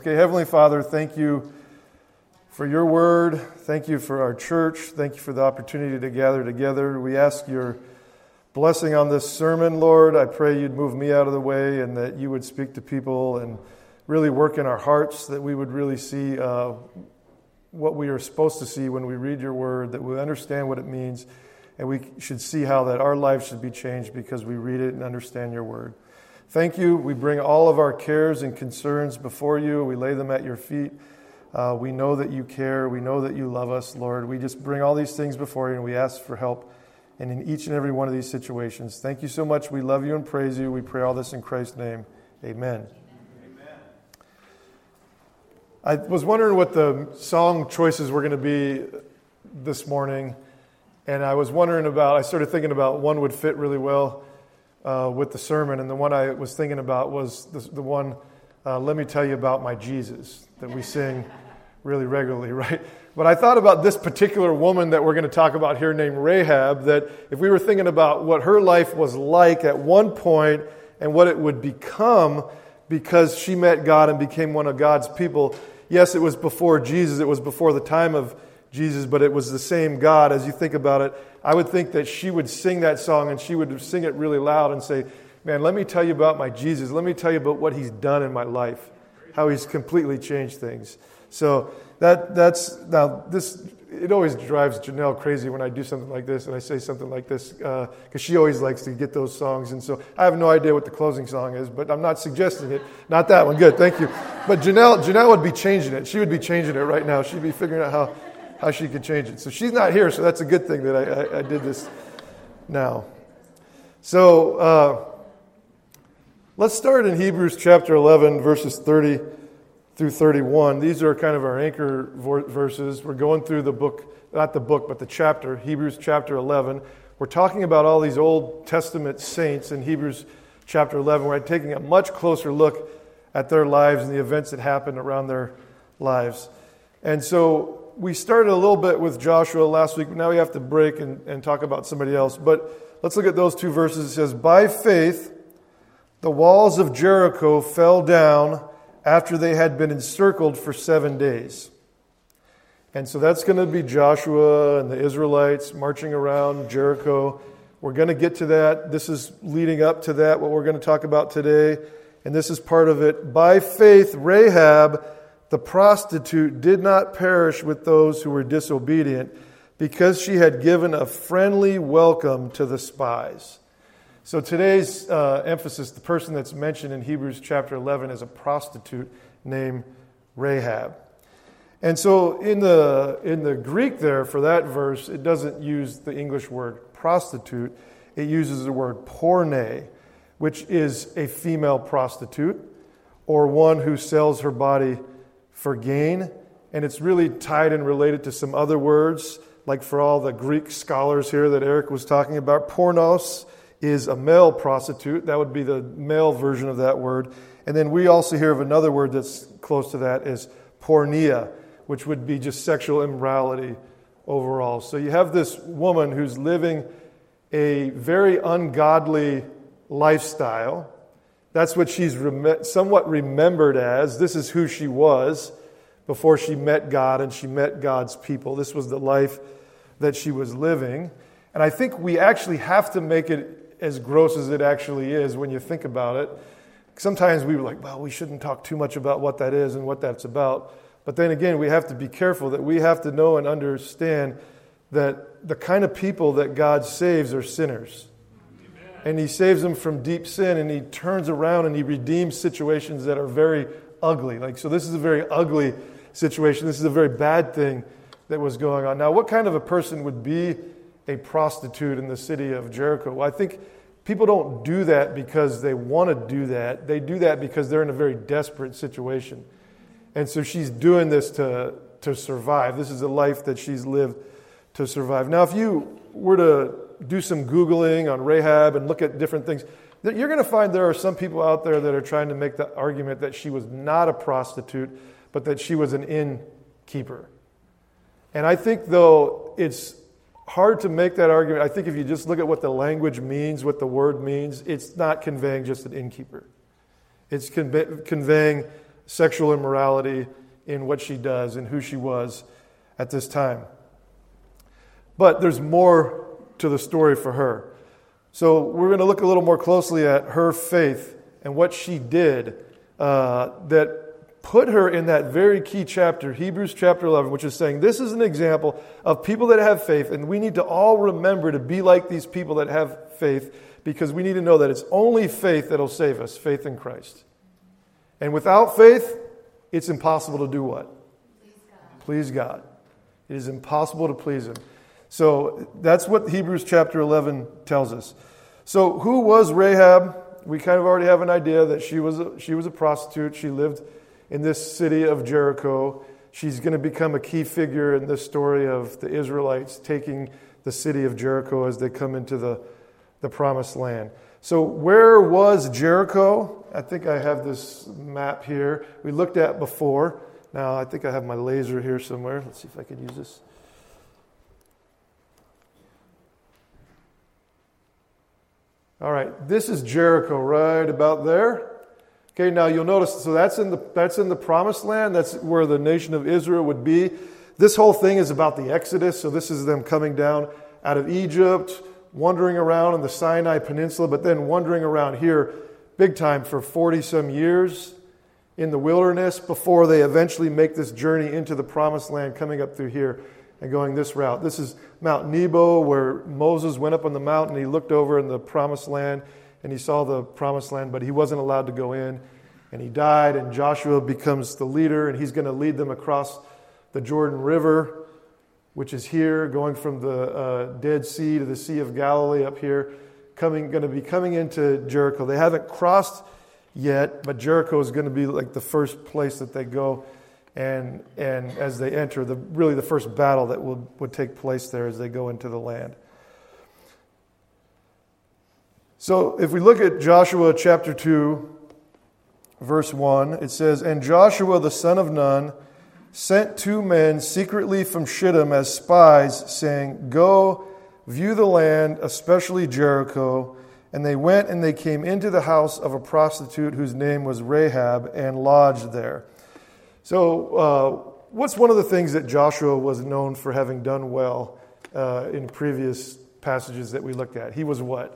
Okay, Heavenly Father, thank you for your word. Thank you for our church. Thank you for the opportunity to gather together. We ask your blessing on this sermon, Lord. I pray you'd move me out of the way and that you would speak to people and really work in our hearts, that we would really see what we are supposed to see when we read your word, that we understand what it means, and we should see how that our lives should be changed because we read it and understand your word. Thank you. We bring all of our cares and concerns before you. We lay them at your feet. We know that you care. We know that you love us, Lord. We just bring all these things before you, and we ask for help in each and every one of these situations. Thank you so much. We love you and praise you. We pray all this in Christ's name. Amen. Amen. I was wondering what the song choices were going to be this morning, and I started thinking about one would fit really well with the sermon, and the one I was thinking about was the one, Let Me Tell You About My Jesus, that we sing really regularly, right? But I thought about this particular woman that we're going to talk about here named Rahab, that if we were thinking about what her life was like at one point and what it would become because she met God and became one of God's people. Yes, it was before Jesus, it was before the time of Jesus, but it was the same God. As you think about it, I would think that she would sing that song and she would sing it really loud and say, man, let me tell you about my Jesus. Let me tell you about what he's done in my life, how he's completely changed things. So it always drives Janelle crazy when I do something like this and I say something like this because she always likes to get those songs. And so I have no idea what the closing song is, but I'm not suggesting it. Not that one. Good. Thank you. But Janelle would be changing it. She would be changing it right now. She'd be figuring out how she could change it. So she's not here, so that's a good thing that I did this now. So let's start in Hebrews chapter 11, verses 30 through 31. These are kind of our anchor verses. We're going through the book, not the book, but the chapter, Hebrews chapter 11. We're talking about all these Old Testament saints in Hebrews chapter 11. We're taking a much closer look at their lives and the events that happened around their lives. And so we started a little bit with Joshua last week, but now we have to break and talk about somebody else. But let's look at those two verses. It says, by faith, the walls of Jericho fell down after they had been encircled for 7 days. And so that's going to be Joshua and the Israelites marching around Jericho. We're going to get to that. This is leading up to that, what we're going to talk about today. And this is part of it. By faith, Rahab, the prostitute, did not perish with those who were disobedient because she had given a friendly welcome to the spies. So today's emphasis, the person that's mentioned in Hebrews chapter 11 is a prostitute named Rahab. And so in the Greek there for that verse, it doesn't use the English word prostitute. It uses the word porne, which is a female prostitute or one who sells her body for gain. And it's really tied and related to some other words, like for all the Greek scholars here that Eric was talking about. Pornos is a male prostitute. That would be the male version of that word. And then we also hear of another word that's close to that is porneia, which would be just sexual immorality overall. So you have this woman who's living a very ungodly lifestyle. That's what she's somewhat remembered as. This is who she was before she met God and she met God's people. This was the life that she was living. And I think we actually have to make it as gross as it actually is when you think about it. Sometimes we were like, well, we shouldn't talk too much about what that is and what that's about. But then again, we have to be careful that we have to know and understand that the kind of people that God saves are sinners. Amen. And he saves them from deep sin, and he turns around and he redeems situations that are very ugly. So this is a very ugly situation. This is a very bad thing that was going on. Now, what kind of a person would be a prostitute in the city of Jericho? Well, I think people don't do that because they want to do that. They do that because they're in a very desperate situation. And so she's doing this to survive. This is a life that she's lived to survive. Now, if you were to do some Googling on Rahab and look at different things, you're going to find there are some people out there that are trying to make the argument that she was not a prostitute, but that she was an innkeeper. And I think, though, it's hard to make that argument. I think if you just look at what the language means, what the word means, it's not conveying just an innkeeper. It's conveying sexual immorality in what she does and who she was at this time. But there's more to the story for her. So we're going to look a little more closely at her faith and what she did that put her in that very key chapter, Hebrews chapter 11, which is saying this is an example of people that have faith, and we need to all remember to be like these people that have faith, because we need to know that it's only faith that will save us, faith in Christ. And without faith, it's impossible to do what? Please God. It is impossible to please Him. So that's what Hebrews chapter 11 tells us. So who was Rahab? We kind of already have an idea that she was a prostitute. She lived in this city of Jericho. She's going to become a key figure in this story of the Israelites taking the city of Jericho as they come into the promised land. So where was Jericho? I think I have this map here we looked at before. Now I think I have my laser here somewhere. Let's see if I can use this. All right, this is Jericho right about there. Okay, now you'll notice, so that's in the promised land. That's where the nation of Israel would be. This whole thing is about the Exodus. So this is them coming down out of Egypt, wandering around on the Sinai Peninsula, but then wandering around here big time for 40-some years in the wilderness before they eventually make this journey into the promised land, coming up through here and going this route. This is Mount Nebo, where Moses went up on the mountain. He looked over in the promised land, and he saw the promised land, but he wasn't allowed to go in. And he died, and Joshua becomes the leader, and he's going to lead them across the Jordan River, which is here, going from the Dead Sea to the Sea of Galilee up here, going to be coming into Jericho. They haven't crossed yet, but Jericho is going to be like the first place that they go, and as they enter, really the first battle that would take place there as they go into the land. So if we look at Joshua chapter 2, verse 1, it says, "And Joshua the son of Nun sent 2 men secretly from Shittim as spies, saying, 'Go, view the land, especially Jericho.' And they went and they came into the house of a prostitute whose name was Rahab, and lodged there." So what's one of the things that Joshua was known for having done well in previous passages that we looked at? He was what?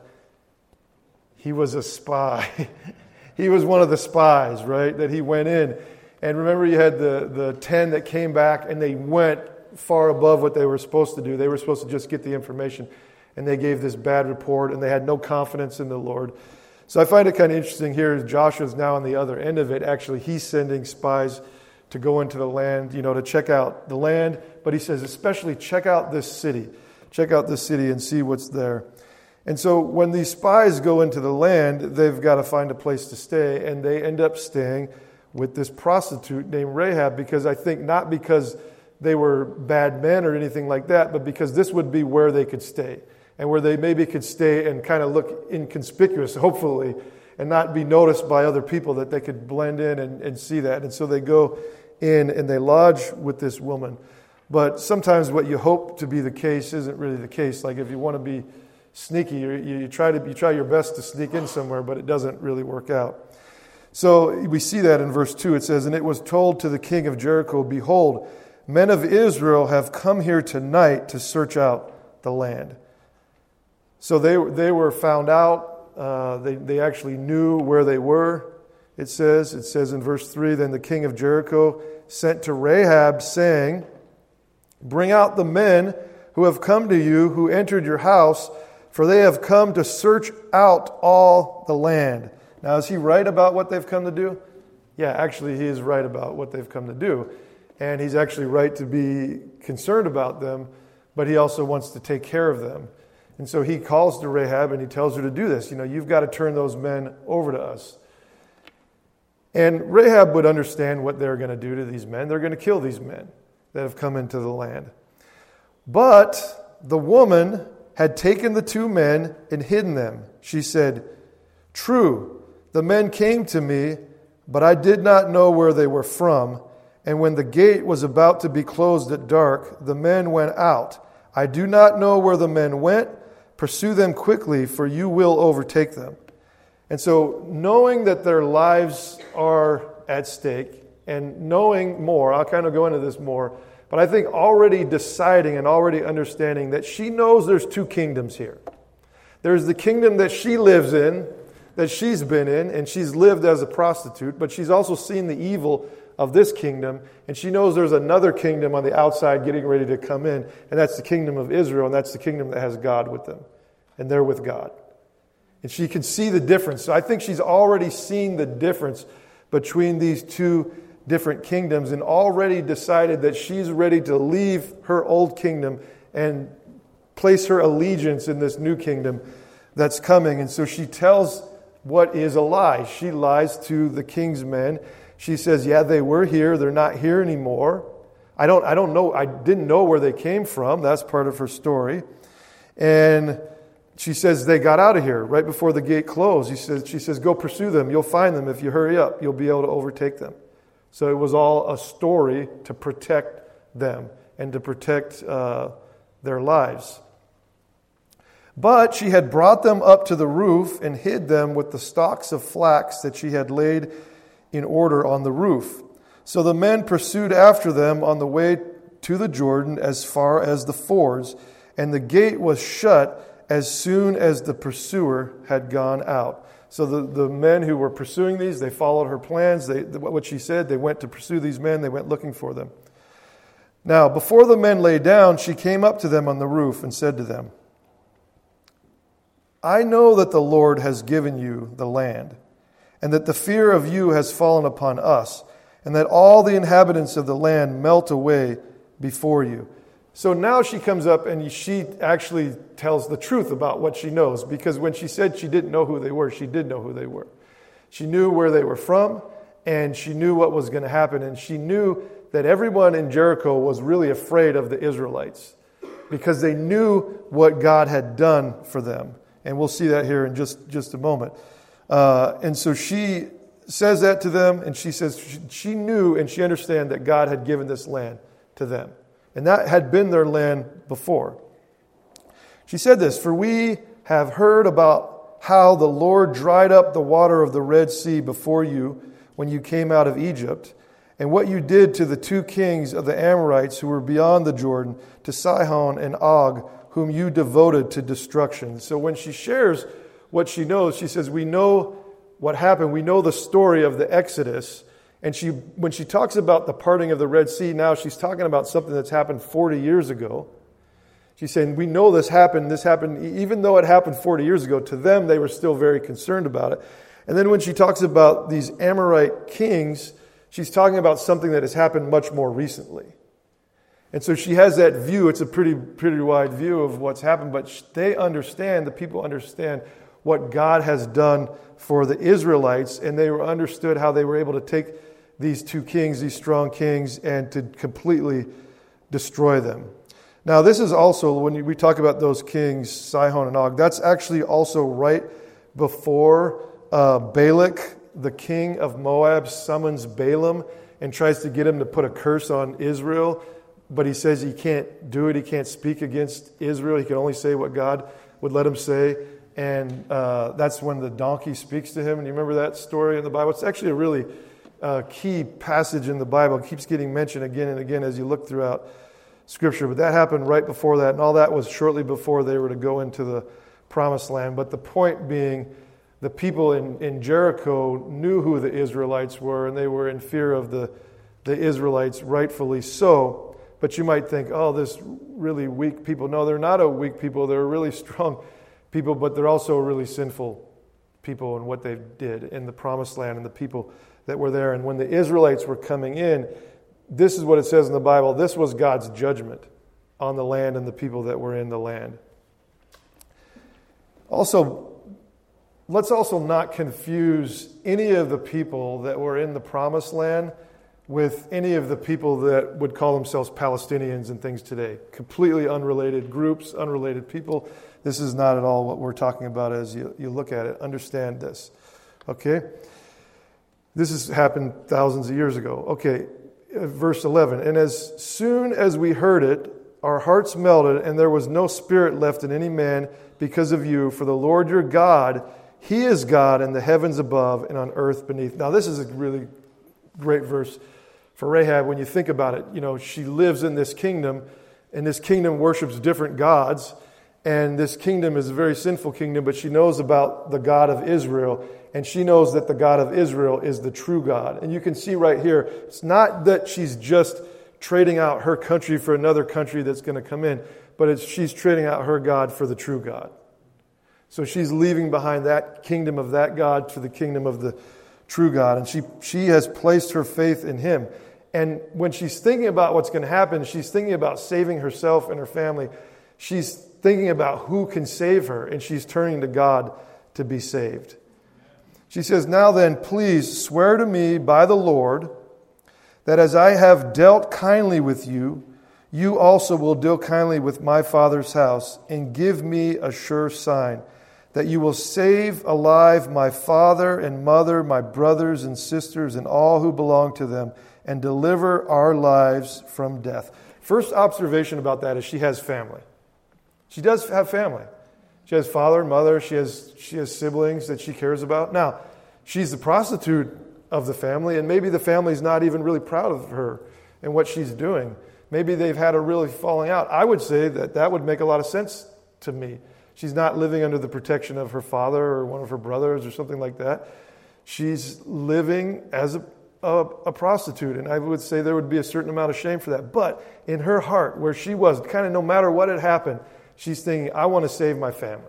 He was a spy. He was one of the spies, right, that he went in. And remember, you had the 10 that came back, and they went far above what they were supposed to do. They were supposed to just get the information, and they gave this bad report, and they had no confidence in the Lord. So I find it kind of interesting here. Joshua's now on the other end of it. Actually, he's sending spies to go into the land, to check out the land. But he says, especially check out this city. Check out this city and see what's there. And so when these spies go into the land, they've got to find a place to stay, and they end up staying with this prostitute named Rahab, because I think not because they were bad men or anything like that, but because this would be where they could stay, and where they maybe could stay and kind of look inconspicuous, hopefully, and not be noticed by other people, that they could blend in and see that. And so they go in and they lodge with this woman. But sometimes what you hope to be the case isn't really the case. Like if you want to be sneaky, you try your best to sneak in somewhere, but it doesn't really work out. So we see that in verse 2. It says, "And it was told to the king of Jericho, 'Behold, men of Israel have come here tonight to search out the land.'" So they were found out. They actually knew where they were. It says in verse 3, "Then the king of Jericho sent to Rahab, saying, 'Bring out the men who have come to you, who entered your house, for they have come to search out all the land.'" Now, is he right about what they've come to do? Yeah, actually, he is right about what they've come to do. And he's actually right to be concerned about them, but he also wants to take care of them. And so he calls to Rahab and he tells her to do this. You've got to turn those men over to us. And Rahab would understand what they're going to do to these men. They're going to kill these men that have come into the land. But the woman had taken the 2 men and hidden them. She said, "True, the men came to me, but I did not know where they were from. And when the gate was about to be closed at dark, the men went out. I do not know where the men went. Pursue them quickly, for you will overtake them." And so, knowing that their lives are at stake, and knowing more, I'll kind of go into this more, but I think already deciding and already understanding that she knows there's two kingdoms here. There's the kingdom that she lives in, that she's been in, and she's lived as a prostitute, but she's also seen the evil of this kingdom, and she knows there's another kingdom on the outside getting ready to come in, and that's the kingdom of Israel, and that's the kingdom that has God with them, and they're with God. And she can see the difference. So I think she's already seen the difference between these two different kingdoms and already decided that she's ready to leave her old kingdom and place her allegiance in this new kingdom that's coming. And so she tells what is a lie. She lies to the king's men. She says, yeah, they were here. They're not here anymore. I don't know. I didn't know where they came from. That's part of her story. And she says they got out of here right before the gate closed. She says, go pursue them. You'll find them. If you hurry up, you'll be able to overtake them. So it was all a story to protect them and to protect their lives. But she had brought them up to the roof and hid them with the stalks of flax that she had laid in order on the roof. So the men pursued after them on the way to the Jordan as far as the fords, and the gate was shut as soon as the pursuer had gone out. So the men who were pursuing these, they followed her plans. What she said, they went to pursue these men. They went looking for them. Now, before the men lay down, she came up to them on the roof and said to them, I know that the Lord has given you the land, and that the fear of you has fallen upon us, and that all the inhabitants of the land melt away before you. So now she comes up and she actually tells the truth about what she knows, because when she said she didn't know who they were, she did know who they were. She knew where they were from, and she knew what was going to happen, and she knew that everyone in Jericho was really afraid of the Israelites because they knew what God had done for them. And we'll see that here in just a moment. And so she says that to them, and she says she knew and she understood that God had given this land to them. And that had been their land before. She said this, for we have heard about how the Lord dried up the water of the Red Sea before you when you came out of Egypt, and what you did to the two kings of the Amorites who were beyond the Jordan, to Sihon and Og, whom you devoted to destruction. So when she shares what she knows, she says, we know what happened. We know the story of the Exodus. And when she talks about the parting of the Red Sea, now she's talking about something that's happened 40 years ago. She's saying, we know this happened. This happened, even though it happened 40 years ago, to them, they were still very concerned about it. And then when she talks about these Amorite kings, she's talking about something that has happened much more recently. And so she has that view. It's a pretty wide view of what's happened, but they understand, the people understand what God has done for the Israelites, and they understood how they were able to take these two kings, these strong kings, and to completely destroy them. Now, this is also, when we talk about those kings, Sihon and Og, that's actually also right before Balak, the king of Moab, summons Balaam and tries to get him to put a curse on Israel. But he says he can't do it. He can't speak against Israel. He can only say what God would let him say. And that's when the donkey speaks to him. And you remember that story in the Bible? It's actually a really key passage in the Bible. It keeps getting mentioned again and again as you look throughout Scripture. But that happened right before that. And all that was shortly before they were to go into the Promised Land. But the point being, the people in Jericho knew who the Israelites were, and they were in fear of the Israelites, rightfully so. But you might think, oh, this really weak people. No, they're not a weak people. They're really strong people, but they're also really sinful people in what they did in the Promised Land and the people that were there. And when the Israelites were coming in, this is what it says in the Bible. This was God's judgment on the land and the people that were in the land. Also, let's also not confuse any of the people that were in the Promised Land with any of the people that would call themselves Palestinians and things today. Completely unrelated groups, unrelated people. This is not at all what we're talking about as you look at it. Understand this. Okay? This has happened thousands of years ago. Okay, verse 11. And as soon as we heard it, our hearts melted, and there was no spirit left in any man because of you. For the Lord your God, He is God in the heavens above and on earth beneath. Now this is a really great verse for Rahab when you think about it. You know, she lives in this kingdom, and this kingdom worships different gods, and this kingdom is a very sinful kingdom, but she knows about the God of Israel, and she knows that the God of Israel is the true God. And you can see right here, it's not that she's just trading out her country for another country that's going to come in, but she's trading out her God for the true God. So she's leaving behind that kingdom of that God to the kingdom of the true God. And she has placed her faith in Him. And when she's thinking about what's going to happen, she's thinking about saving herself and her family. She's thinking about who can save her, and she's turning to God to be saved. She says, "Now then, please swear to me by the Lord that as I have dealt kindly with you, you also will deal kindly with my father's house, and give me a sure sign that you will save alive my father and mother, my brothers and sisters, and all who belong to them, and deliver our lives from death." First observation about that is she has family. She does have family. She has father and mother. She has siblings that she cares about. Now, she's the prostitute of the family, and maybe the family's not even really proud of her and what she's doing. Maybe they've had a really falling out. I would say that would make a lot of sense to me. She's not living under the protection of her father or one of her brothers or something like that. She's living as a prostitute, and I would say there would be a certain amount of shame for that. But in her heart, where she was, kind of no matter what had happened, she's thinking, I want to save my family.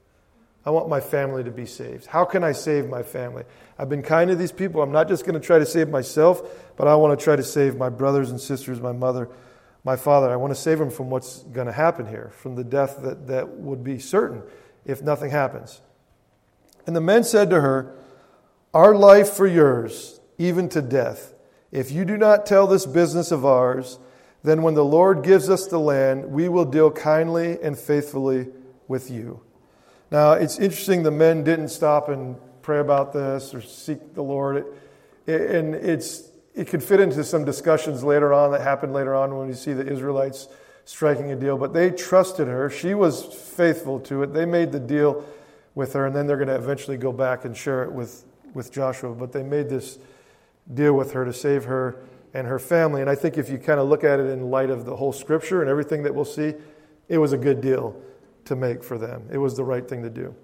I want my family to be saved. How can I save my family? I've been kind to these people. I'm not just going to try to save myself, but I want to try to save my brothers and sisters, my mother, my father. I want to save them from what's going to happen here, from the death that would be certain if nothing happens. And the men said to her, "Our life for yours, even to death. If you do not tell this business of ours, then when the Lord gives us the land, we will deal kindly and faithfully with you." Now, it's interesting the men didn't stop and pray about this or seek the Lord. And it could fit into some discussions later on that happened later on when you see the Israelites striking a deal. But they trusted her. She was faithful to it. They made the deal with her, and then they're going to eventually go back and share it with Joshua. But they made this deal with her to save her and her family. And I think if you kind of look at it in light of the whole Scripture and everything that we'll see, it was a good deal to make for them. It was the right thing to do.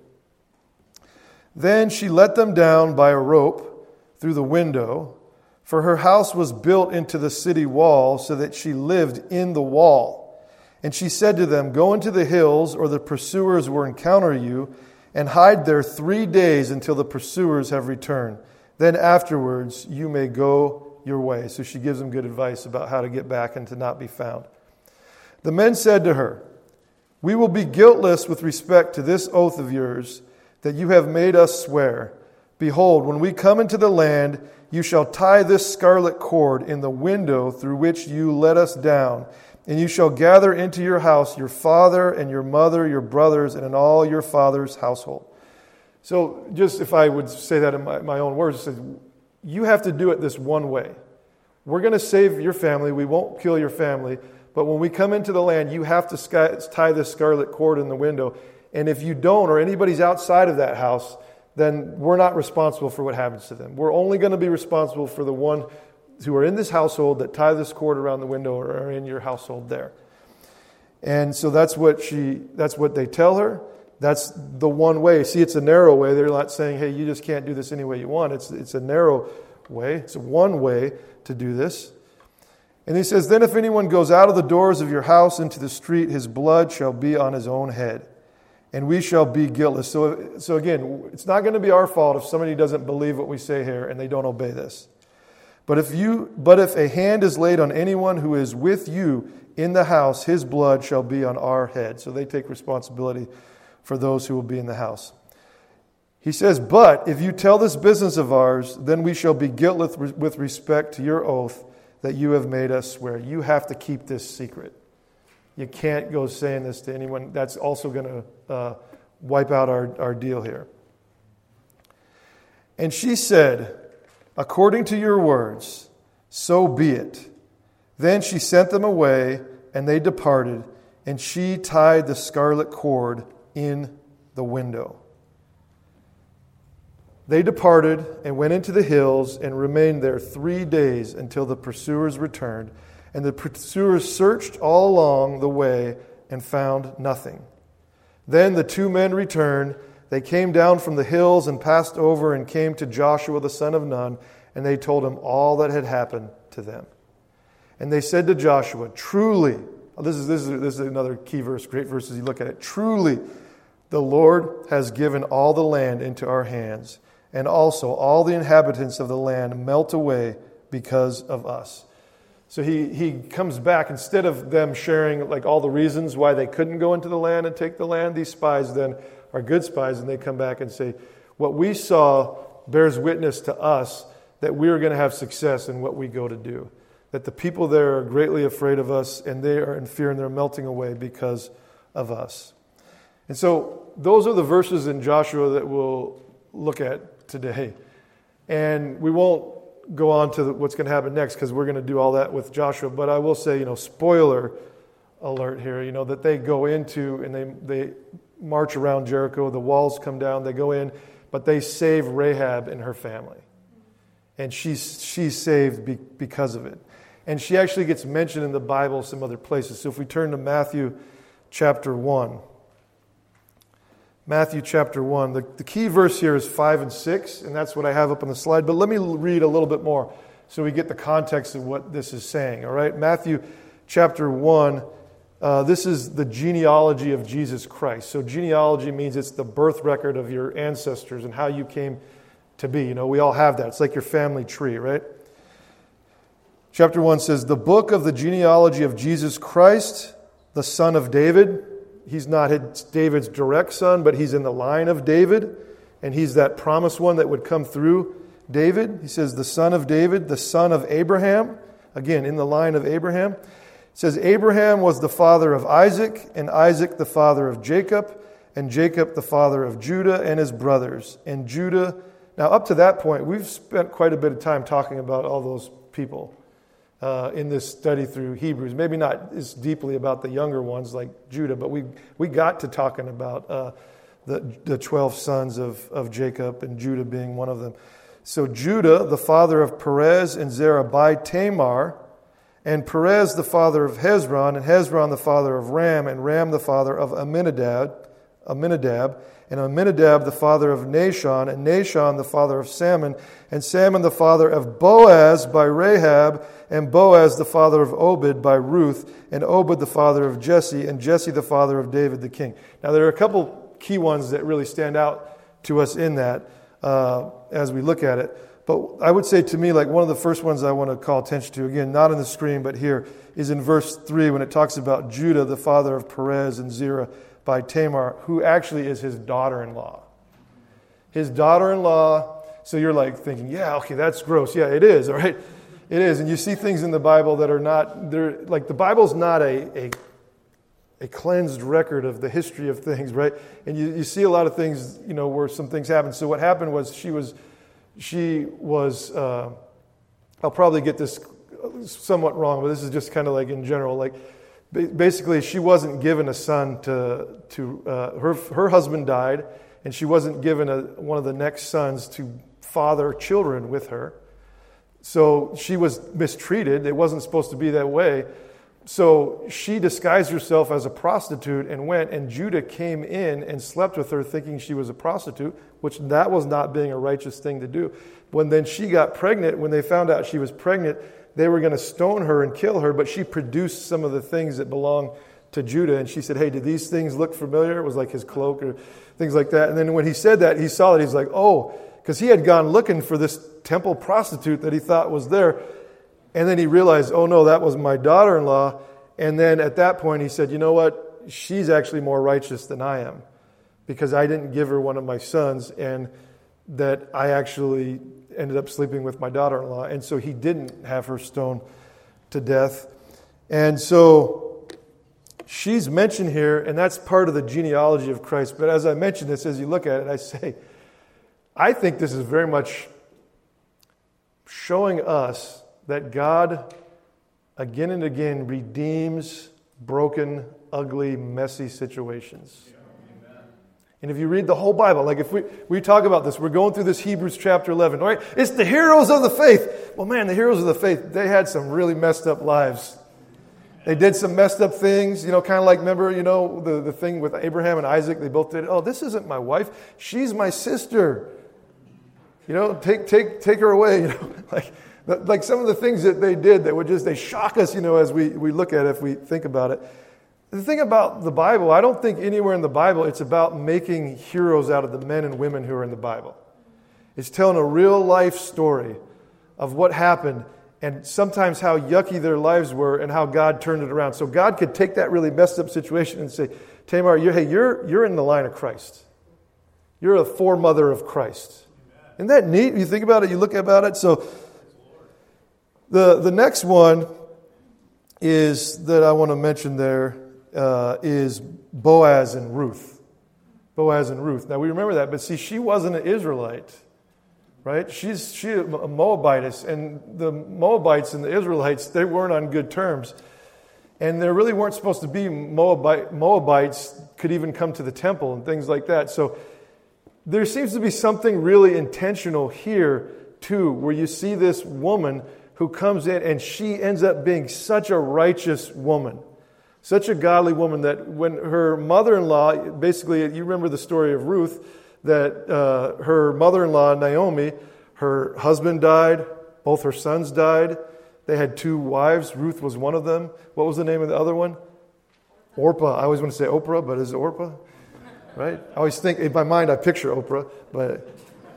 Then she let them down by a rope through the window, for her house was built into the city wall, so that she lived in the wall. And she said to them, "Go into the hills, or the pursuers will encounter you, and hide there 3 days until the pursuers have returned. Then afterwards you may go your way." So she gives them good advice about how to get back and to not be found. The men said to her, "We will be guiltless with respect to this oath of yours that you have made us swear. Behold, when we come into the land, you shall tie this scarlet cord in the window through which you let us down, and you shall gather into your house your father and your mother, your brothers, and in all your father's household." So just if I would say that in my own words, it says, you have to do it this one way. We're going to save your family. We won't kill your family. But when we come into the land, you have to tie this scarlet cord in the window. And if you don't, or anybody's outside of that house, then we're not responsible for what happens to them. We're only going to be responsible for the one who are in this household that tie this cord around the window or are in your household there. And so that's what they tell her. That's the one way. See, it's a narrow way. They're not saying, hey, you just can't do this any way you want. It's a narrow way. It's one way to do this. And he says, "Then if anyone goes out of the doors of your house into the street, his blood shall be on his own head, and we shall be guiltless." So again, it's not going to be our fault if somebody doesn't believe what we say here and they don't obey this. But if a hand is laid on anyone who is with you in the house, his blood shall be on our head. So they take responsibility for those who will be in the house. He says, "But if you tell this business of ours, then we shall be guiltless with respect to your oath that you have made us swear." You have to keep this secret. You can't go saying this to anyone. That's also going to wipe out our deal here. And she said, "According to your words, so be it." Then she sent them away, and they departed, and she tied the scarlet cord in the window. They departed and went into the hills and remained there 3 days until the pursuers returned. And the pursuers searched all along the way and found nothing. Then the 2 men returned. They came down from the hills and passed over and came to Joshua the son of Nun, and they told him all that had happened to them. And they said to Joshua, truly, this is another key verse, great verse as you look at it. Truly, the Lord has given all the land into our hands, and also all the inhabitants of the land melt away because of us. So he comes back, instead of them sharing like all the reasons why they couldn't go into the land and take the land, these spies then are good spies, and they come back and say, what we saw bears witness to us that we are going to have success in what we go to do. That the people there are greatly afraid of us, and they are in fear, and they're melting away because of us. And so those are the verses in Joshua that we'll look at today. And we won't go on to what's going to happen next, because we're going to do all that with Joshua. But I will say, spoiler alert here, that they go into and they march around Jericho. The walls come down, they go in, but they save Rahab and her family. And she's saved because of it. And she actually gets mentioned in the Bible some other places. So if we turn to Matthew chapter 1. Matthew chapter 1. The key verse here is 5 and 6, and that's what I have up on the slide. But let me read a little bit more so we get the context of what this is saying. All right, Matthew chapter 1. This is the genealogy of Jesus Christ. So genealogy means it's the birth record of your ancestors and how you came to be. We all have that. It's like your family tree, right? Chapter 1 says, the book of the genealogy of Jesus Christ, the son of David. He's not David's direct son, but he's in the line of David, and he's that promised one that would come through David. He says, the son of David, the son of Abraham. Again, in the line of Abraham. It says, Abraham was the father of Isaac, and Isaac the father of Jacob, and Jacob the father of Judah and his brothers. And Judah, now up to that point, we've spent quite a bit of time talking about all those people in this study through Hebrews. Maybe not as deeply about the younger ones like Judah, but we got to talking about the 12 sons of Jacob, and Judah being one of them. So Judah, the father of Perez and Zerah by Tamar, and Perez the father of Hezron, and Hezron the father of Ram, and Ram the father of Amminadab, and Amminadab the father of Nahshon, and Nahshon the father of Salmon, and Salmon the father of Boaz by Rahab, and Boaz the father of Obed by Ruth, and Obed the father of Jesse, and Jesse the father of David the king. Now there are a couple key ones that really stand out to us in that as we look at it. But I would say to me, like one of the first ones I want to call attention to, again, not on the screen, but here, is in verse 3 when it talks about Judah, the father of Perez and Zerah by Tamar, who actually is his daughter-in-law. His daughter-in-law, so you're like thinking, yeah, okay, that's gross. Yeah, it is, all right? It is. And you see things in the Bible that are not, they're like the Bible's not a cleansed record of the history of things, right? And you see a lot of things, where some things happen. So what happened was she was I'll probably get this somewhat wrong, but this is just kind of like in general, like basically she wasn't given a son to her husband died, and she wasn't given one of the next sons to father children with her. So she was mistreated. It wasn't supposed to be that way. So she disguised herself as a prostitute and went, and Judah came in and slept with her thinking she was a prostitute, which that was not being a righteous thing to do. When then she got pregnant, when they found out she was pregnant, they were going to stone her and kill her, but she produced some of the things that belonged to Judah, and she said, hey, do these things look familiar? It was like his cloak or things like that. And then when he said that, he saw it, he's like, oh, because he had gone looking for this temple prostitute that he thought was there. And then he realized, oh no, that was my daughter-in-law. And then at that point he said, you know what? She's actually more righteous than I am, because I didn't give her one of my sons, and that I actually ended up sleeping with my daughter-in-law. And so he didn't have her stoned to death. And so she's mentioned here, and that's part of the genealogy of Christ. But as I mention this, as you look at it, I say, I think this is very much showing us that God, again and again, redeems broken, ugly, messy situations. And if you read the whole Bible, like if we talk about this, we're going through this Hebrews chapter 11, right? It's the heroes of the faith. Well, man, the heroes of the faith, they had some really messed up lives. They did some messed up things, kind of like, remember, the thing with Abraham and Isaac, they both did, oh, this isn't my wife, she's my sister. Take her away, like some of the things that they did that would they shock us, as we look at it, if we think about it. The thing about the Bible, I don't think anywhere in the Bible it's about making heroes out of the men and women who are in the Bible. It's telling a real life story of what happened and sometimes how yucky their lives were and how God turned it around. So God could take that really messed up situation and say, Tamar, you're in the line of Christ. You're a foremother of Christ. Isn't that neat? You think about it, you look about it. So the next one is that I want to mention there is Boaz and Ruth. Boaz and Ruth. Now we remember that, but see, she wasn't an Israelite, right? She's a Moabitess, and the Moabites and the Israelites, they weren't on good terms. And there really weren't supposed to be Moabites could even come to the temple and things like that. So there seems to be something really intentional here, too, where you see this woman who comes in and she ends up being such a righteous woman, such a godly woman that when her mother-in-law, basically, you remember the story of Ruth, that her mother-in-law, Naomi, her husband died, both her sons died. They had 2 wives. Ruth was one of them. What was the name of the other one? Orpah. I always want to say Oprah, but is it Orpah? Right? I always think, in my mind, I picture Oprah, but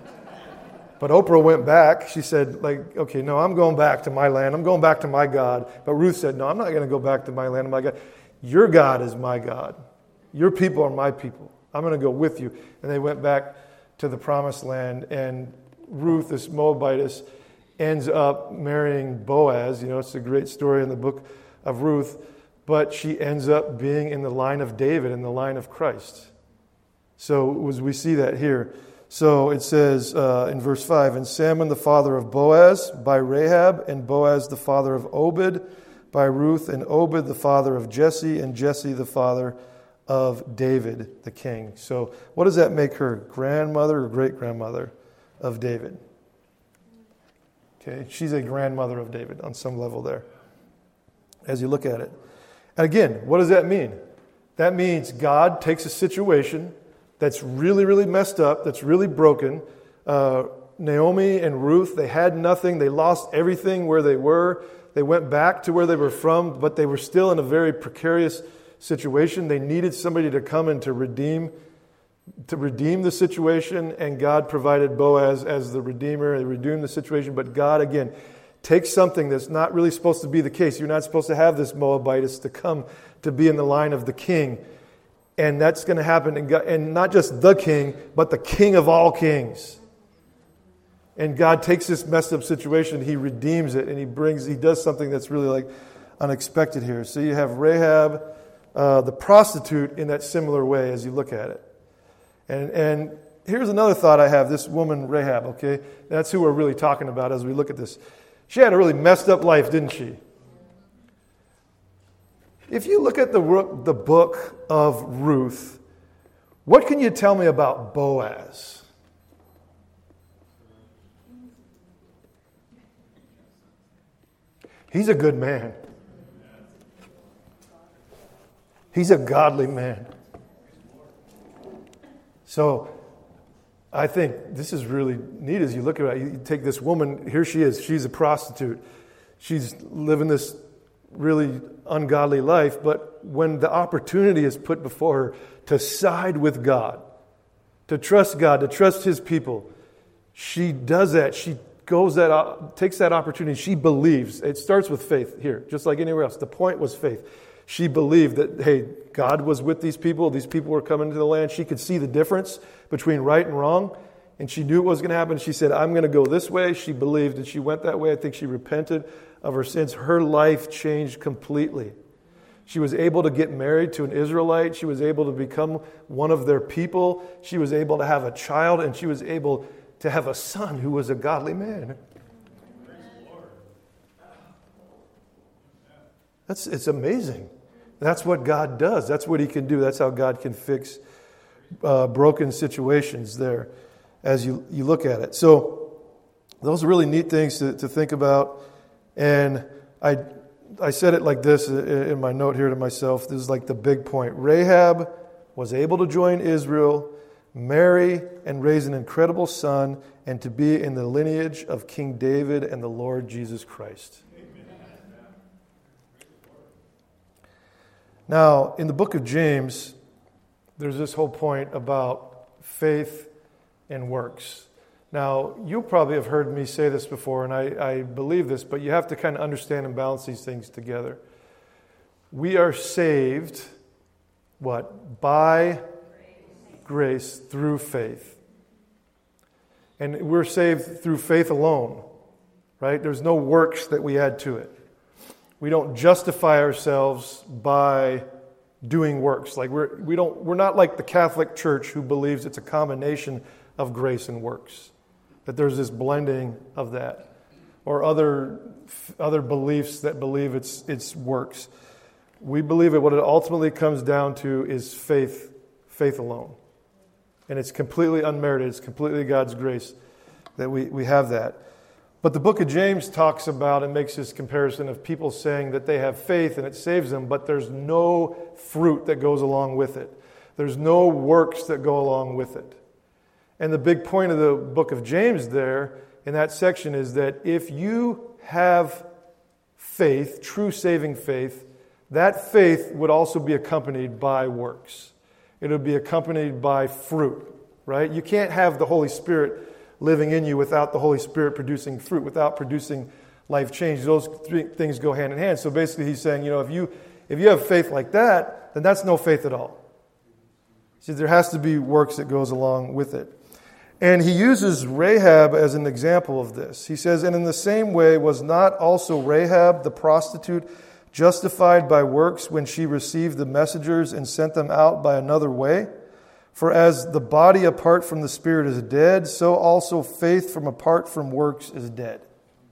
Oprah went back. She said, okay, no, I'm going back to my land. I'm going back to my God. But Ruth said, no, I'm not going to go back to my land and my God. Your God is my God. Your people are my people. I'm going to go with you. And they went back to the promised land. And Ruth, this Moabitess, ends up marrying Boaz. It's a great story in the book of Ruth. But she ends up being in the line of David, in the line of Christ. So we see that here. So it says in verse 5, and Salmon the father of Boaz by Rahab, and Boaz the father of Obed by Ruth, and Obed the father of Jesse, and Jesse the father of David the king. So what does that make her? Grandmother or great-grandmother of David? Okay, she's a grandmother of David on some level there, as you look at it. And again, what does that mean? That means God takes a situation that's really, really messed up, that's really broken. Naomi and Ruth, they had nothing. They lost everything where they were. They went back to where they were from, but they were still in a very precarious situation. They needed somebody to come and to redeem the situation, and God provided Boaz as the redeemer. They redeemed the situation, but God, again, takes something that's not really supposed to be the case. You're not supposed to have this Moabitess to come to be in the line of the king. And that's going to happen. And not just the king, but the king of all kings. And God takes this messed up situation, He redeems it, and He does something that's really unexpected here. So you have Rahab, the prostitute, in that similar way as you look at it. And here's another thought I have, this woman Rahab, okay? That's who we're really talking about as we look at this. She had a really messed up life, didn't she? If you look at the book of Ruth, what can you tell me about Boaz? He's a good man. He's a godly man. So I think this is really neat as you look at it. You take this woman, here she is, she's a prostitute. She's living this really ungodly life, but when the opportunity is put before her to side with God, to trust His people, she does that. She takes that opportunity. She believes. It starts with faith here, just like anywhere else. The point was faith. She believed that, hey, God was with these people. These people were coming to the land. She could see the difference between right and wrong, and she knew what was going to happen. She said, I'm going to go this way. She believed, and she went that way. I think she repented of her sins. Her life changed completely. She was able to get married to an Israelite. She was able to become one of their people. She was able to have a child, and she was able to have a son who was a godly man. It's amazing. That's what God does. That's what He can do. That's how God can fix broken situations there as you look at it. So those are really neat things to think about. And I said it like this in my note here to myself. This is like the big point. Rahab was able to join Israel, marry and raise an incredible son, and to be in the lineage of King David and the Lord Jesus Christ. Now, in the book of James, there's this whole point about faith and works. Now, you probably have heard me say this before, and I believe this, but you have to kind of understand and balance these things together. We are saved, what? By grace through faith. And we're saved through faith alone, right? There's no works that we add to it. We don't justify ourselves by doing works. Like we're not like the Catholic Church who believes it's a combination of grace and works. That there's this blending of that, or other beliefs that believe it's works. We believe that what it ultimately comes down to is faith alone, and it's completely unmerited. It's completely God's grace that we have that. But the book of James talks about and makes this comparison of people saying that they have faith and it saves them, but there's no fruit that goes along with it. There's no works that go along with it. And the big point of the book of James there in that section is that if you have faith, true saving faith, that faith would also be accompanied by works. It would be accompanied by fruit, right? You can't have the Holy Spirit living in you without the Holy Spirit producing fruit, without producing life change. Those three things go hand in hand. So basically he's saying, if you have faith like that, then that's no faith at all. See, there has to be works that goes along with it. And he uses Rahab as an example of this. He says, and in the same way was not also Rahab the prostitute justified by works when she received the messengers and sent them out by another way? For as the body apart from the Spirit is dead, so also faith from apart from works is dead.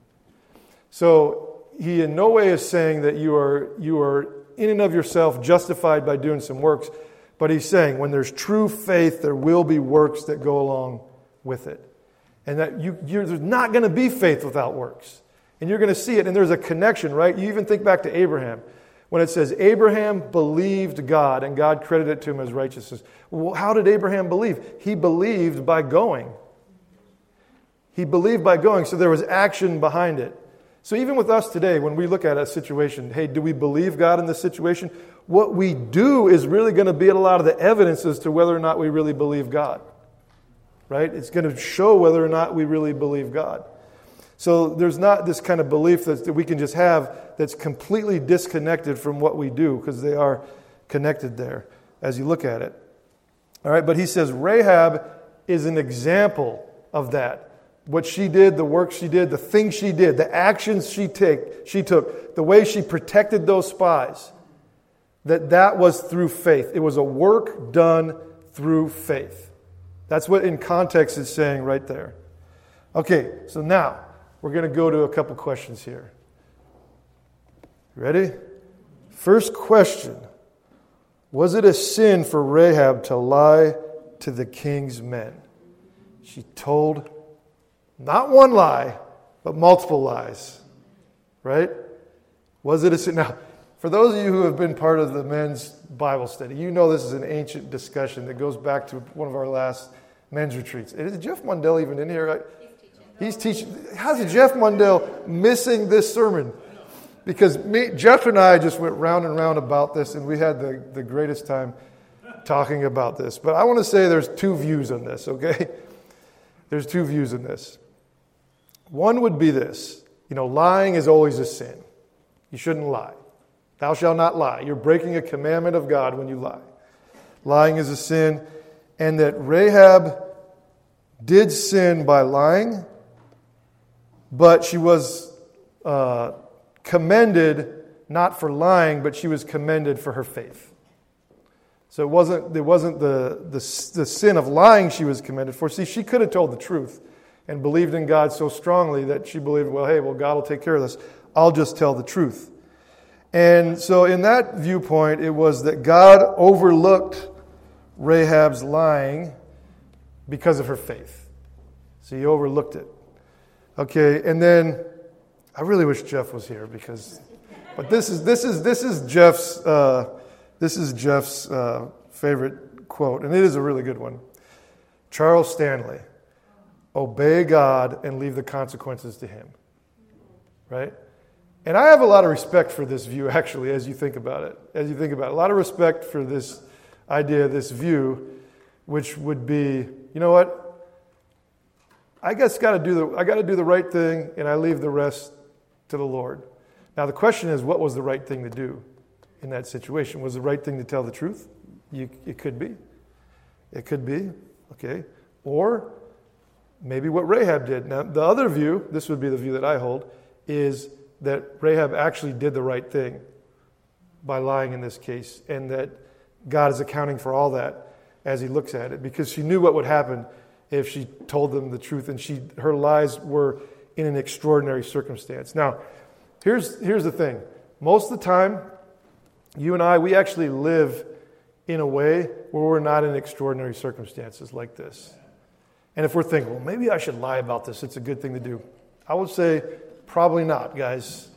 So he in no way is saying that you are in and of yourself justified by doing some works, but he's saying when there's true faith, there will be works that go along with it. And that there's not going to be faith without works. And you're going to see it, and there's a connection, right? You even think back to Abraham. When it says Abraham believed God and God credited it to him as righteousness. Well, how did Abraham believe? He believed by going. He believed by going, so there was action behind it. So even with us today, when we look at a situation, hey, do we believe God in this situation? What we do is really going to be a lot of the evidence as to whether or not we really believe God. Right? It's going to show whether or not we really believe God. So there's not this kind of belief that we can just have that's completely disconnected from what we do, because they are connected there as you look at it. All right, but he says Rahab is an example of that. What she did, the work she did, the things she did, the actions she took, the way she protected those spies, that was through faith. It was a work done through faith. That's what in context it's saying right there. Okay, so now we're going to go to a couple questions here. Ready? First question. Was it a sin for Rahab to lie to the king's men? She told not one lie, but multiple lies. Right? Was it a sin? Now, for those of you who have been part of the men's Bible study, you know this is an ancient discussion that goes back to one of our last men's retreats. Is Jeff Mundell even in here? He's teaching. How's Jeff Mundell missing this sermon? Because Jeff and I just went round and round about this, and we had the greatest time talking about this. But I want to say there's two views on this, okay? There's two views on this. One would be this. Lying is always a sin. You shouldn't lie. Thou shalt not lie. You're breaking a commandment of God when you lie. Lying is a sin. And that Rahab did sin by lying, but she was commended not for lying, but she was commended for her faith. So it wasn't the sin of lying she was commended for. See, she could have told the truth and believed in God so strongly that she believed, God will take care of this. I'll just tell the truth. And so in that viewpoint, it was that God overlooked Rahab's lying because of her faith. So you overlooked it. Okay, and then I really wish Jeff was here but this is Jeff's favorite quote, and it is a really good one. Charles Stanley, obey God and leave the consequences to Him. Right? And I have a lot of respect for this view, actually, as you think about it. A lot of respect for this idea, this view, which would be, you know what? I got to do the right thing, and I leave the rest to the Lord. Now the question is, what was the right thing to do in that situation? Was the right thing to tell the truth? It could be. It could be. Okay. Or maybe what Rahab did. Now the other view, this would be the view that I hold, is that Rahab actually did the right thing by lying in this case, and that God is accounting for all that as He looks at it, because she knew what would happen if she told them the truth, and her lies were in an extraordinary circumstance. Now, here's the thing. Most of the time, you and I, we actually live in a way where we're not in extraordinary circumstances like this. And if we're thinking, well, maybe I should lie about this, it's a good thing to do, I would say, probably not, guys.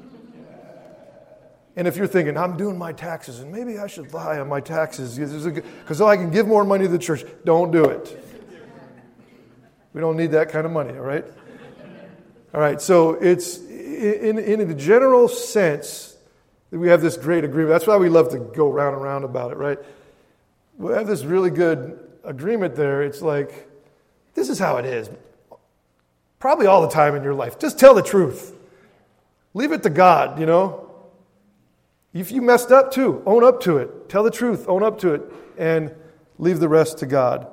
And if you're thinking, I'm doing my taxes, and maybe I should lie on my taxes because I can give more money to the church, don't do it. We don't need that kind of money, all right? All right, so it's in the general sense that we have this great agreement. That's why we love to go round and round about it, right? We have this really good agreement there. It's like, this is how it is. Probably all the time in your life. Just tell the truth. Leave it to God, you know. If you messed up too, own up to it. Tell the truth, own up to it, and leave the rest to God.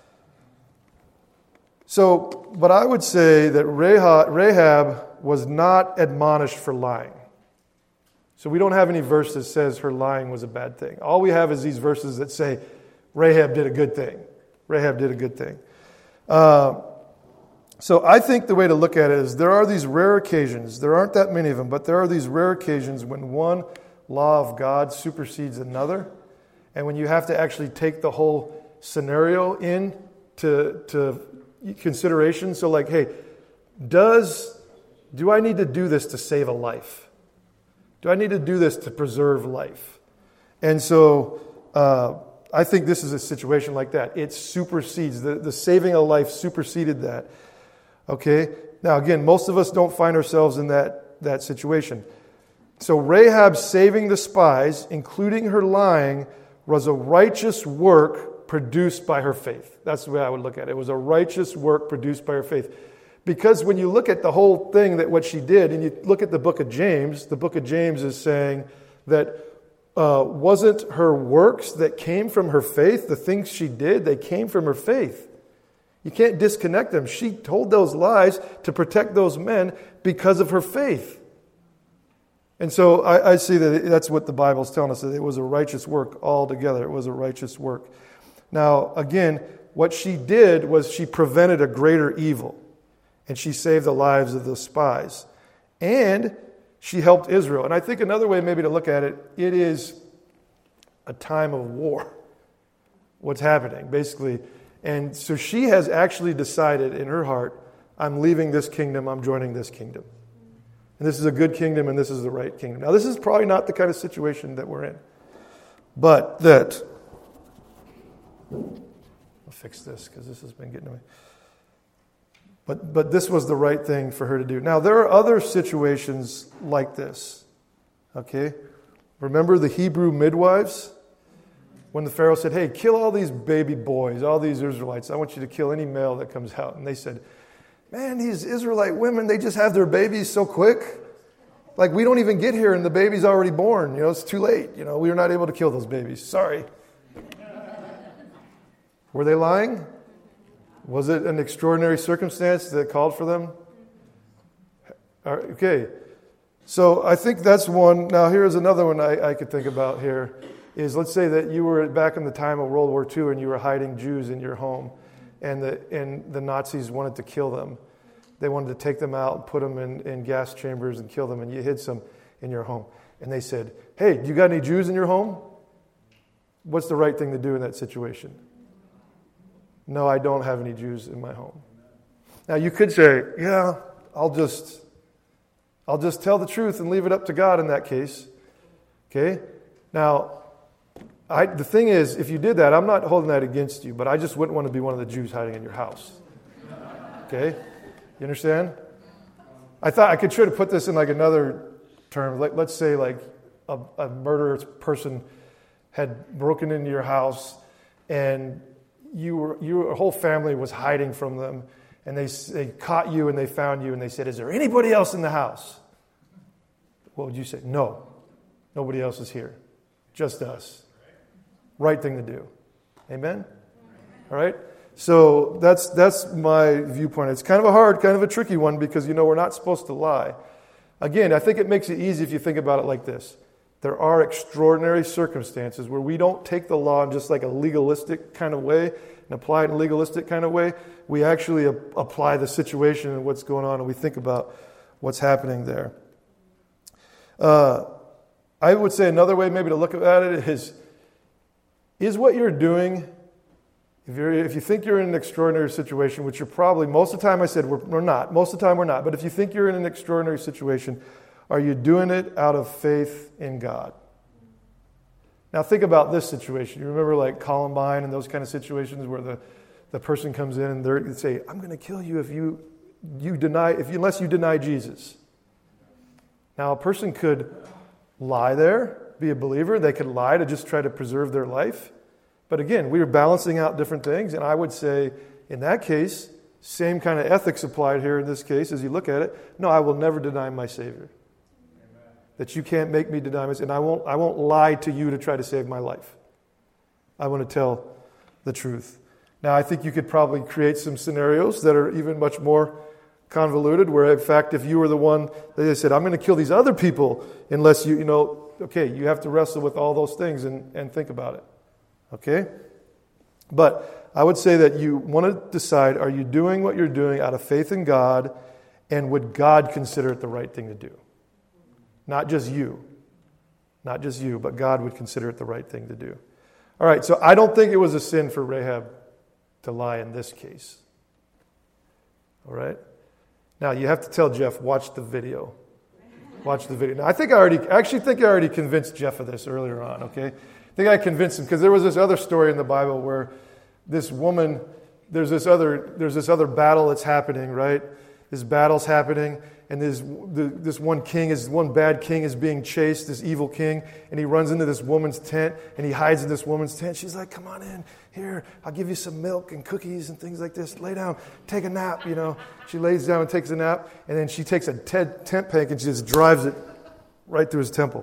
So, but I would say that Rahab was not admonished for lying. So we don't have any verse that says her lying was a bad thing. All we have is these verses that say Rahab did a good thing. Rahab did a good thing. So I think the way to look at it is there are these rare occasions. There aren't that many of them, but there are these rare occasions when one law of God supersedes another, and when you have to actually take the whole scenario into consideration. So like, hey, do I need to do this to save a life? Do I need to do this to preserve life? And so I think this is a situation like that. It supersedes. The saving a life superseded that. Okay? Now again, most of us don't find ourselves in that situation. So Rahab saving the spies, including her lying, was a righteous work produced by her faith. That's the way I would look at it. It was a righteous work produced by her faith. Because when you look at the whole thing, that what she did, and you look at the book of James is saying that wasn't her works that came from her faith, the things she did, they came from her faith. You can't disconnect them. She told those lies to protect those men because of her faith. And so I see that that's what the Bible's telling us, that it was a righteous work altogether. It was a righteous work. Now, again, what she did was she prevented a greater evil. And she saved the lives of the spies. And she helped Israel. And I think another way maybe to look at it, it is a time of war. What's happening, basically. And so she has actually decided in her heart, I'm leaving this kingdom, I'm joining this kingdom. And this is a good kingdom, and this is the right kingdom. Now, this is probably not the kind of situation that we're in. But that... I'll fix this, because this has been getting to me. But this was the right thing for her to do. Now, there are other situations like this. Okay? Remember the Hebrew midwives? When the Pharaoh said, hey, kill all these baby boys, all these Israelites. I want you to kill any male that comes out. And they said, man, these Israelite women, they just have their babies so quick. Like, we don't even get here and the baby's already born. You know, it's too late. You know, we were not able to kill those babies. Sorry. Were they lying? Was it an extraordinary circumstance that called for them? Okay. So I think that's one. Now here's another one I could think about here. Is let's say that you were back in the time of World War II and you were hiding Jews in your home, and the Nazis wanted to kill them. They wanted to take them out and put them in gas chambers and kill them, and you hid some in your home. And they said, hey, do you got any Jews in your home? what's the right thing to do in that situation? No, I don't have any Jews in my home. Now you could say, yeah, I'll just tell the truth and leave it up to God in that case. Okay? Now, the thing is, if you did that, I'm not holding that against you, but I just wouldn't want to be one of the Jews hiding in your house. Okay? You understand? I thought I could try to put this in like another term. Let's say like a murderous person had broken into your house and your whole family was hiding from them, and they caught you and they found you and they said, is there anybody else in the house? What would you say? No. Nobody else is here. Just us. Right thing to do. Amen? All right? So that's my viewpoint. It's kind of a tricky one because, we're not supposed to lie. Again, I think it makes it easy if you think about it like this. There are extraordinary circumstances where we don't take the law in just like a legalistic kind of way and apply it in a legalistic kind of way. We actually apply the situation and what's going on, and we think about what's happening there. I would say another way maybe to look at it is what you're doing, if you think you're in an extraordinary situation, which you're probably, most of the time I said we're not, most of the time we're not, but if you think you're in an extraordinary situation, are you doing it out of faith in God? Now think about this situation. You remember like Columbine and those kind of situations where the person comes in and they say, I'm going to kill you unless you deny Jesus. Now a person could lie there, be a believer. They could lie to just try to preserve their life. But again, we are balancing out different things. And I would say in that case, same kind of ethics applied here in this case as you look at it. No, I will never deny my Savior. Amen. That you can't make me deny myself. And I won't lie to you to try to save my life. I want to tell the truth. Now, I think you could probably create some scenarios that are even much more convoluted, where in fact, if you were the one that said, I'm going to kill these other people unless you have to wrestle with all those things and think about it. Okay? But I would say that you want to decide, are you doing what you're doing out of faith in God, and would God consider it the right thing to do? Not just you, but God would consider it the right thing to do. All right, so I don't think it was a sin for Rahab to lie in this case. All right? Now, you have to tell Jeff, watch the video. Watch the video. Now, I actually think I already convinced Jeff of this earlier on, okay? I think I convinced him, because there was this other story in the Bible where this woman, there's this other battle that's happening, right? This battle's happening, and this one bad king is being chased, this evil king, and he runs into this woman's tent, and he hides in this woman's tent. She's like, come on in, here, I'll give you some milk and cookies and things like this. Lay down, take a nap, She lays down and takes a nap, and then she takes a tent peg and she just drives it right through his temple.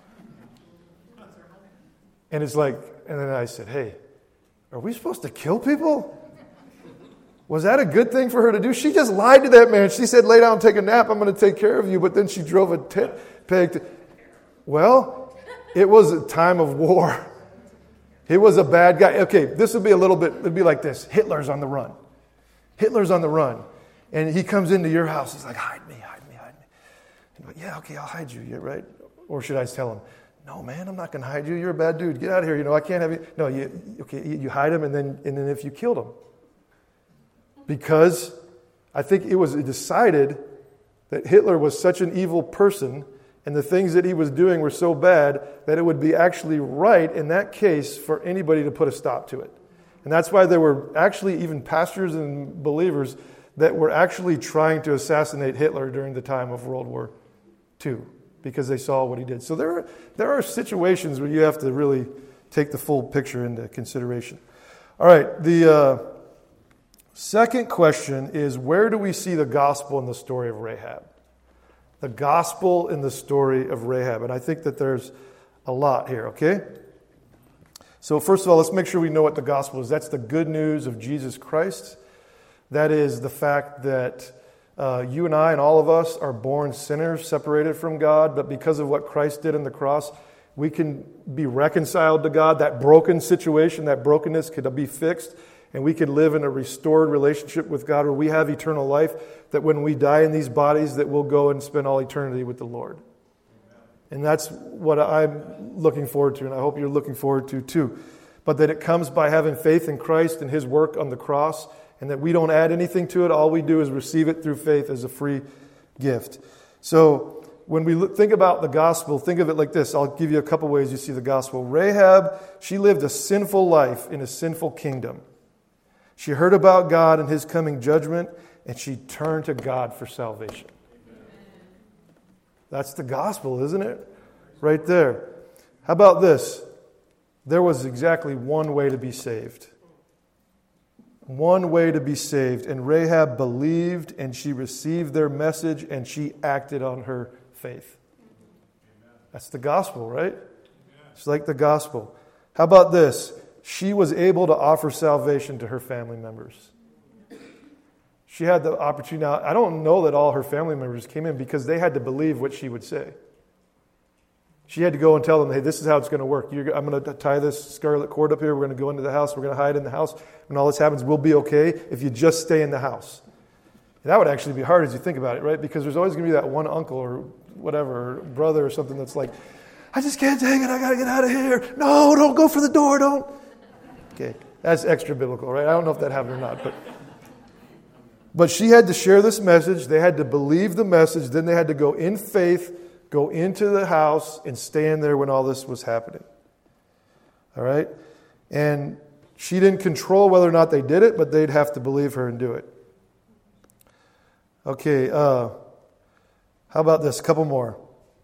And it's like, and then I said, hey, are we supposed to kill people? Was that a good thing for her to do? She just lied to that man. She said, lay down, take a nap, I'm going to take care of you. But then she drove a tent peg. Well, it was a time of war. He was a bad guy. Okay, this would be it'd be like this. Hitler's on the run. Hitler's on the run. And he comes into your house. He's like, hide me. And like, yeah, okay, I'll hide you. Yeah, right? Or should I tell him, no, man, I'm not going to hide you. You're a bad dude. Get out of here. I can't have you. No, you hide him, and then if you killed him. Because I think it was decided that Hitler was such an evil person, and the things that he was doing were so bad that it would be actually right in that case for anybody to put a stop to it. And that's why there were actually even pastors and believers that were actually trying to assassinate Hitler during the time of World War II, because they saw what he did. So there are situations where you have to really take the full picture into consideration. All right, the second question is, where do we see the gospel in the story of Rahab? The gospel in the story of Rahab. And I think that there's a lot here, okay? So first of all, let's make sure we know what the gospel is. That's the good news of Jesus Christ. That is the fact that you and I and all of us are born sinners, separated from God, but because of what Christ did on the cross, we can be reconciled to God. That broken situation, that brokenness could be fixed, and we could live in a restored relationship with God where we have eternal life, that when we die in these bodies, that we'll go and spend all eternity with the Lord. And that's what I'm looking forward to, and I hope you're looking forward to too. But that it comes by having faith in Christ and His work on the cross, and that we don't add anything to it. All we do is receive it through faith as a free gift. So when we think about the gospel, think of it like this. I'll give you a couple ways you see the gospel. Rahab, she lived a sinful life in a sinful kingdom. She heard about God and His coming judgment, and she turned to God for salvation. That's the gospel, isn't it? Right there. How about this? There was exactly one way to be saved. One way to be saved. And Rahab believed, and she received their message, and she acted on her faith. That's the gospel, right? It's like the gospel. How about this? She was able to offer salvation to her family members. She had the opportunity. Now, I don't know that all her family members came in because they had to believe what she would say. She had to go and tell them, hey, this is how it's going to work. I'm going to tie this scarlet cord up here. We're going to go into the house. We're going to hide in the house. When all this happens, we'll be okay if you just stay in the house. And that would actually be hard as you think about it, right? Because there's always going to be that one uncle or whatever, or brother or something that's like, I just can't take it. I got to get out of here. No, don't go for the door. Don't. Okay, that's extra biblical, right? I don't know if that happened or not, But she had to share this message. They had to believe the message. Then they had to go in faith, go into the house, and stand there when all this was happening. All right? And she didn't control whether or not they did it, but they'd have to believe her and do it. Okay, how about this? A couple more.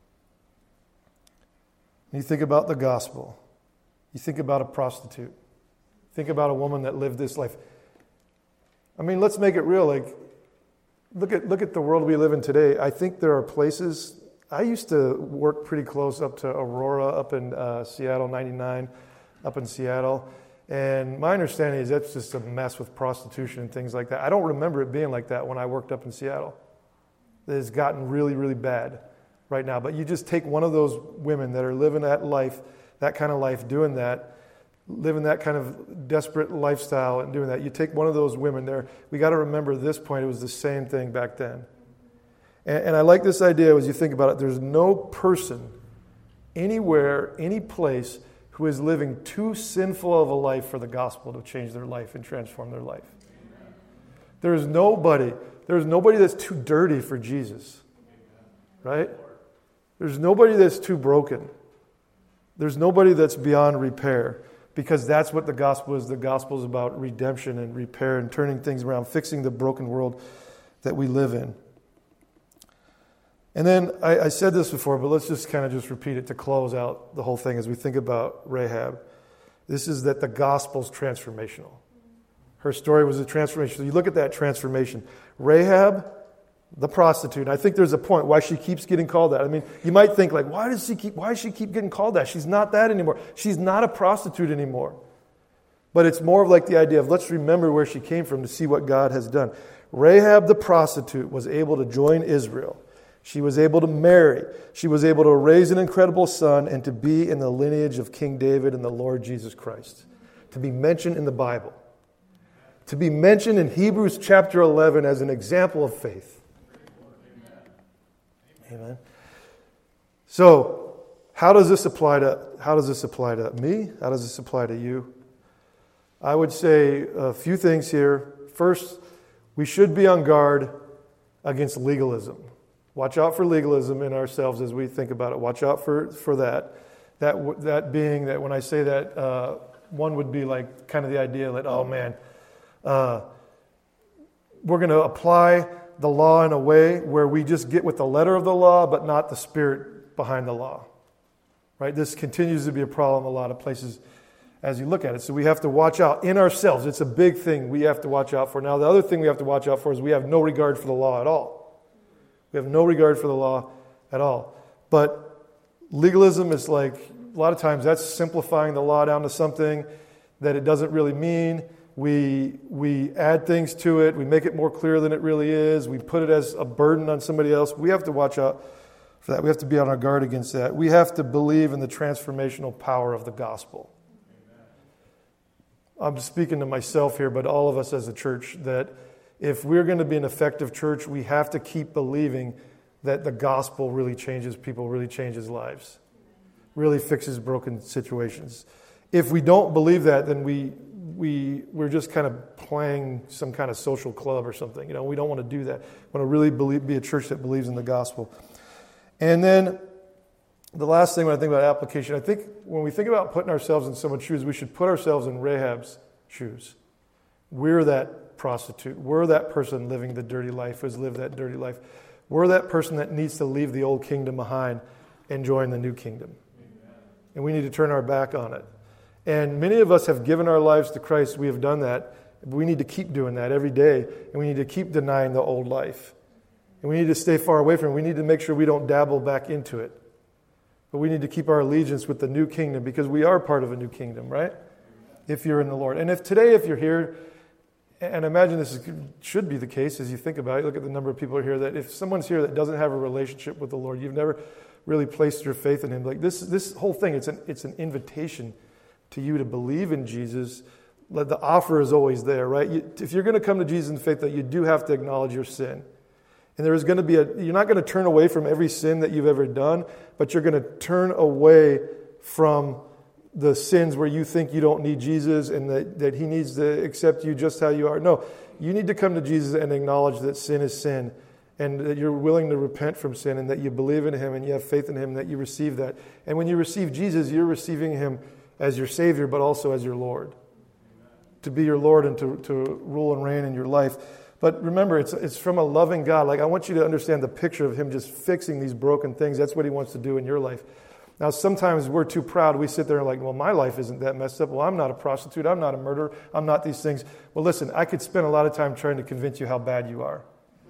You think about the gospel. You think about a prostitute. Think about a woman that lived this life. I mean, let's make it real. Like, look at the world we live in today. I think there are places. I used to work pretty close up to Aurora, up in Seattle, 99, up in Seattle. And my understanding is that's just a mess with prostitution and things like that. I don't remember it being like that when I worked up in Seattle. It has gotten really, really bad right now. But you just take one of those women that are living that life, that kind of life, doing that, living that kind of desperate lifestyle and doing that. You take one of those women there. We got to remember at this point, it was the same thing back then. And I like this idea as you think about it. There's no person anywhere, any place, who is living too sinful of a life for the gospel to change their life and transform their life. There's nobody that's too dirty for Jesus. Right? There's nobody that's too broken. There's nobody that's beyond repair. Because that's what the gospel is. The gospel is about redemption and repair and turning things around, fixing the broken world that we live in. And then, I said this before, but let's just kind of just repeat it to close out the whole thing as we think about Rahab. This is that the gospel's transformational. Her story was a transformation. So you look at that transformation. Rahab, the prostitute. I think there's a point why she keeps getting called that. I mean, you might think like, why does she keep getting called that? She's not that anymore. She's not a prostitute anymore. But it's more of like the idea of let's remember where she came from to see what God has done. Rahab the prostitute was able to join Israel. She was able to marry. She was able to raise an incredible son and to be in the lineage of King David and the Lord Jesus Christ. To be mentioned in the Bible. To be mentioned in Hebrews chapter 11 as an example of faith. Amen. So, how does this apply to me? How does this apply to you? I would say a few things here. First, we should be on guard against legalism. Watch out for legalism in ourselves as we think about it. Watch out for that. That being that when I say that, one would be like kind of the idea that, oh man, we're going to apply the law in a way where we just get with the letter of the law, but not the spirit behind the law. Right? This continues to be a problem in a lot of places as you look at it. So we have to watch out in ourselves. It's a big thing we have to watch out for. Now, the other thing we have to watch out for is we have no regard for the law at all. We have no regard for the law at all. But legalism is like, a lot of times that's simplifying the law down to something that it doesn't really mean. We add things to it. We make it more clear than it really is. We put it as a burden on somebody else. We have to watch out for that. We have to be on our guard against that. We have to believe in the transformational power of the gospel. I'm speaking to myself here, but all of us as a church, that if we're going to be an effective church, we have to keep believing that the gospel really changes people, really changes lives, really fixes broken situations. If we don't believe that, then we're just kind of playing some kind of social club or something. We don't want to do that. We want to really be a church that believes in the gospel. And then the last thing when I think about application, I think when we think about putting ourselves in someone's shoes, we should put ourselves in Rahab's shoes. We're that prostitute. We're that person living the dirty life, who's lived that dirty life. We're that person that needs to leave the old kingdom behind and join the new kingdom. And we need to turn our back on it. And many of us have given our lives to Christ. We have done that. We need to keep doing that every day. And we need to keep denying the old life. And we need to stay far away from it. We need to make sure we don't dabble back into it. But we need to keep our allegiance with the new kingdom because we are part of a new kingdom, right? If you're in the Lord. And if you're here, and imagine this should be the case as you think about it, look at the number of people here, that if someone's here that doesn't have a relationship with the Lord, you've never really placed your faith in Him, like this whole thing, it's an invitation to you to believe in Jesus. The offer is always there, right? If you're going to come to Jesus in faith, that you do have to acknowledge your sin. And there is going to be you're not going to turn away from every sin that you've ever done, but you're going to turn away from the sins where you think you don't need Jesus and that He needs to accept you just how you are. No, you need to come to Jesus and acknowledge that sin is sin and that you're willing to repent from sin and that you believe in Him and you have faith in Him and that you receive that. And when you receive Jesus, you're receiving Him as your Savior, but also as your Lord. To be your Lord and to rule and reign in your life. But remember, it's from a loving God. Like, I want you to understand the picture of Him just fixing these broken things. That's what He wants to do in your life. Now, sometimes we're too proud. We sit there and like, well, my life isn't that messed up. Well, I'm not a prostitute. I'm not a murderer. I'm not these things. Well, listen, I could spend a lot of time trying to convince you how bad you are.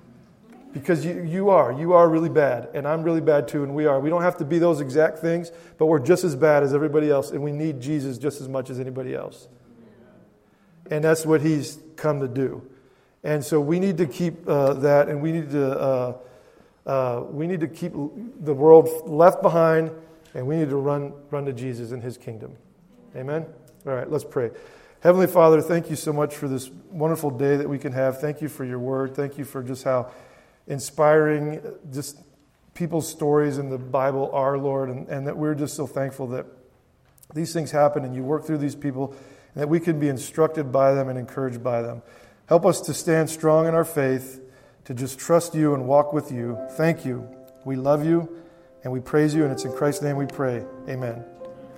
Because you are really bad, and I'm really bad too, and we are. We don't have to be those exact things, but we're just as bad as everybody else, and we need Jesus just as much as anybody else. And that's what He's come to do. And so we need to keep that, and we need to keep the world left behind, and we need to run to Jesus and His kingdom. Amen? All right, let's pray. Heavenly Father, thank you so much for this wonderful day that we can have. Thank you for your word. Thank you for just how inspiring just people's stories in the Bible are, Lord, and that we're just so thankful that these things happen and you work through these people and that we can be instructed by them and encouraged by them. Help us to stand strong in our faith, to just trust you and walk with you. Thank you. We love you and we praise you, and it's in Christ's name we pray. Amen.